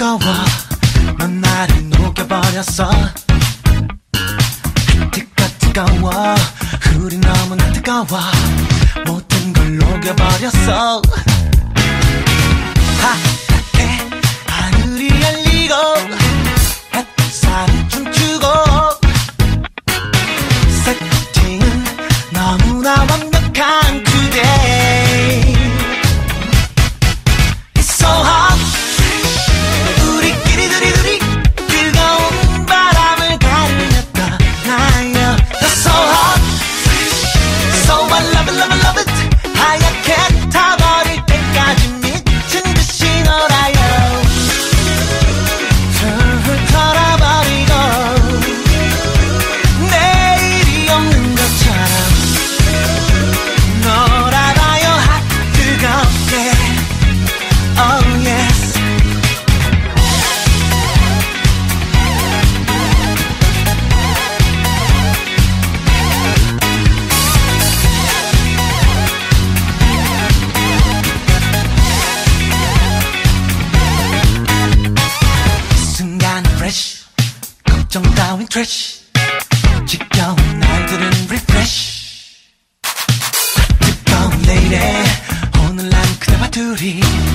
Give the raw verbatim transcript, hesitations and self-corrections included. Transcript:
뜨거워 넌 나를 녹여버렸어 뜨거 뜨거워 우리 너무나 뜨거워 모든 걸 녹여버렸어 하얗게 하늘이 열리고 햇살이 춤추고 세팅은 너무나 완벽한 그대 It's so hot 우리끼리 두리두리 뜨거운 바람을 가르렸다 나여 You're so hot So I love it love it love it 하얗게 타버릴 때까지 미친 듯이 놀아요 털을 털어버리고 내일이 없는 것처럼 놀아봐요 핫 뜨겁게 Oh yes 순간 fresh 걱정 따윈 trash 지겨운 날들은 refresh 뜨거운 내일에 오늘 난 그대와 둘이